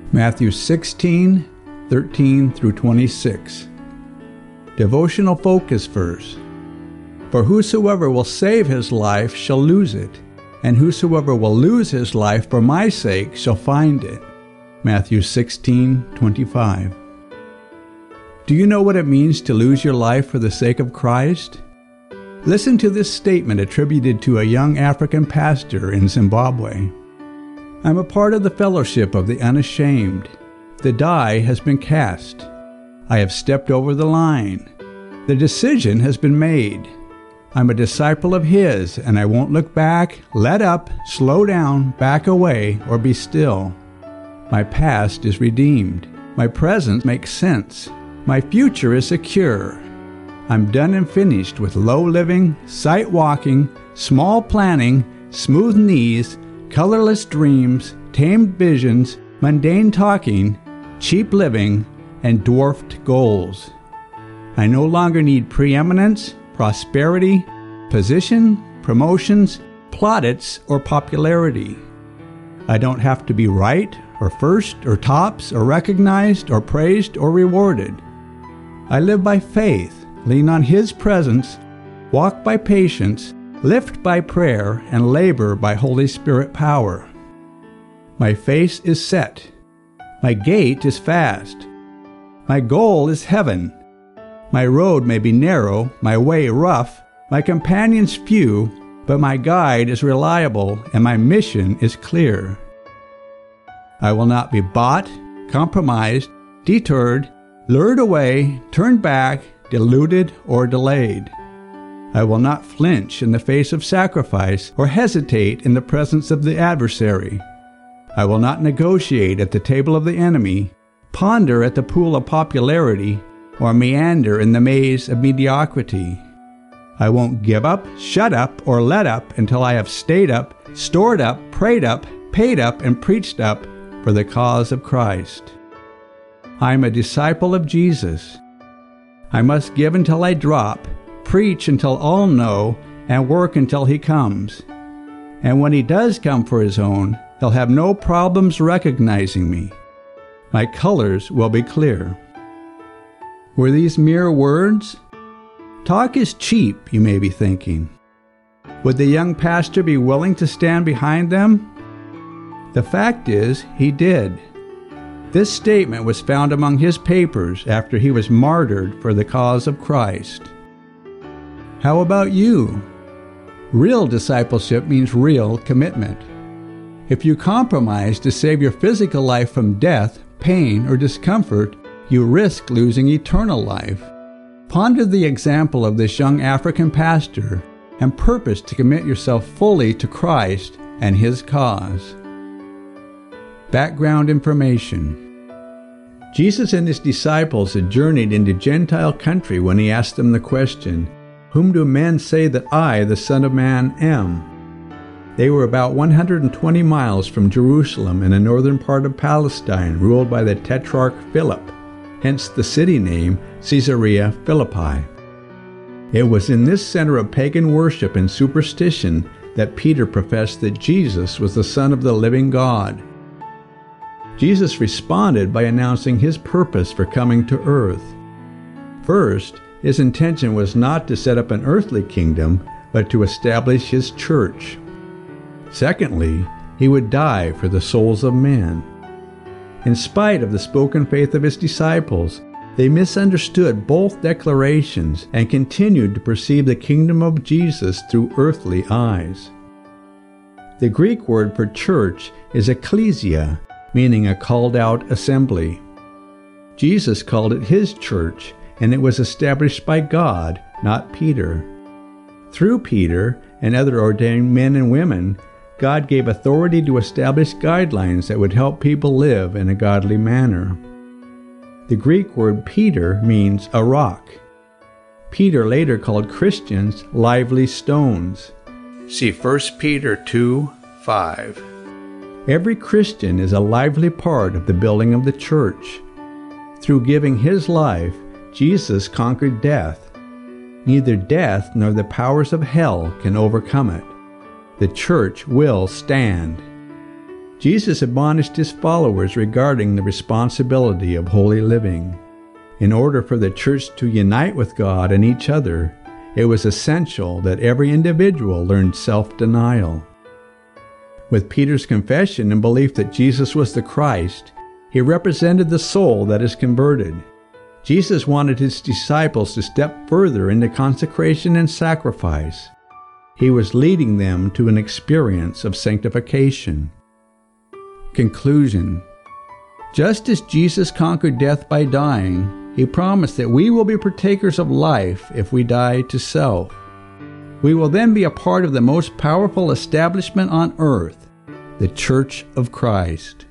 Matthew 16:13 through 26. Devotional focus verse. For whosoever will save his life shall lose it, and whosoever will lose his life for my sake shall find it. Matthew 16:25. Do you know what it means to lose your life for the sake of Christ? Listen to this statement attributed to a young African pastor in Zimbabwe. I'm a part of the fellowship of the unashamed. The die has been cast. I have stepped over the line. The decision has been made. I'm a disciple of His, and I won't look back, let up, slow down, back away, or be still. My past is redeemed. My present makes sense. My future is secure. I'm done and finished with low living, sight walking, small planning, smooth knees, colorless dreams, tamed visions, mundane talking, cheap living, and dwarfed goals. I no longer need preeminence, prosperity, position, promotions, plaudits, or popularity. I don't have to be right, or first, or tops, or recognized, or praised, or rewarded. I live by faith, lean on His presence, walk by patience, lift by prayer, and labor by Holy Spirit power. My face is set. My gait is fast. My goal is heaven. My road may be narrow, my way rough, my companions few, but my guide is reliable and my mission is clear. I will not be bought, compromised, deterred, lured away, turned back, deluded, or delayed. I will not flinch in the face of sacrifice or hesitate in the presence of the adversary. I will not negotiate at the table of the enemy, ponder at the pool of popularity, or meander in the maze of mediocrity. I won't give up, shut up, or let up until I have stayed up, stored up, prayed up, paid up, and preached up for the cause of Christ. I am a disciple of Jesus. I must give until I drop, preach until all know, and work until He comes. And when He does come for His own, He'll have no problems recognizing me. My colors will be clear. Were these mere words? Talk is cheap, you may be thinking. Would the young pastor be willing to stand behind them? The fact is, he did. This statement was found among his papers after he was martyred for the cause of Christ. How about you? Real discipleship means real commitment. If you compromise to save your physical life from death, pain, or discomfort, you risk losing eternal life. Ponder the example of this young African pastor and purpose to commit yourself fully to Christ and His cause. Background information. Jesus and His disciples had journeyed into Gentile country when He asked them the question, "Whom do men say that I, the Son of Man, am?" They were about 120 miles from Jerusalem in the northern part of Palestine, ruled by the Tetrarch Philip, hence the city name Caesarea Philippi. It was in this center of pagan worship and superstition that Peter professed that Jesus was the Son of the living God. Jesus responded by announcing His purpose for coming to earth. First, His intention was not to set up an earthly kingdom, but to establish His church. Secondly, He would die for the souls of men. In spite of the spoken faith of His disciples, they misunderstood both declarations and continued to perceive the kingdom of Jesus through earthly eyes. The Greek word for church is ecclesia, meaning a called-out assembly. Jesus called it His church, and it was established by God, not Peter. Through Peter and other ordained men and women, God gave authority to establish guidelines that would help people live in a godly manner. The Greek word Peter means a rock. Peter later called Christians lively stones. See 1 Peter 2:5. Every Christian is a lively part of the building of the church. Through giving His life, Jesus conquered death. Neither death nor the powers of hell can overcome it. The church will stand. Jesus admonished his followers regarding the responsibility of holy living. In order for the church to unite with God and each other, it was essential that every individual learn self-denial. With Peter's confession and belief that Jesus was the Christ, he represented the soul that is converted. Jesus wanted his disciples to step further into consecration and sacrifice. He was leading them to an experience of sanctification. Conclusion. Just as Jesus conquered death by dying, he promised that we will be partakers of life if we die to self. We will then be a part of the most powerful establishment on earth, the Church of Christ.